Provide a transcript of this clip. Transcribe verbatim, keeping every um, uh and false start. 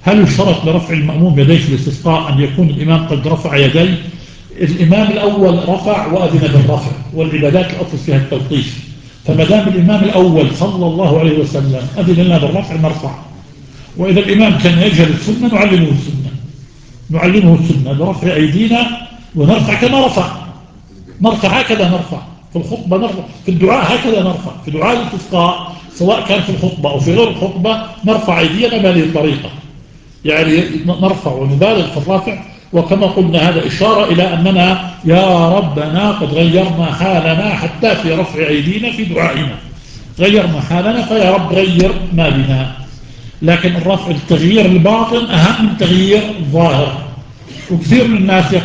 هل يشترط لرفع المأموم يديه في الاستسقاء أن يكون الإمام قد رفع يديه؟ الإمام الأول رفع وأذن بالرفع، والعبادات الأصل فيها التلطيف، فما دام الإمام الأول صلى الله عليه وسلم أذن لنا بالرفع نرفع. وإذا الإمام كان يجهل السنة نعلمه السنة نعلمه السنة برفع أيدينا ونرفع كما رفع، نرفع هكذا نرفع في الخطبة، نرفع في الدعاء هكذا نرفع في دعاء الاستسقاء، سواء كان في الخطبة أو في غير الخطبة نرفع أيدينا بهذه الطريقة، يعني نرفع ونبالغ في الرفع. وكما قلنا هذا إشارة إلى أننا يا ربنا قد غيرنا حالنا حتى في رفع أيدينا في دعائنا، غيرنا حالنا فيا رب غير ما بنا. لكن الرفع التغيير الباطن أهم من تغيير الظاهر، وكثير من الناس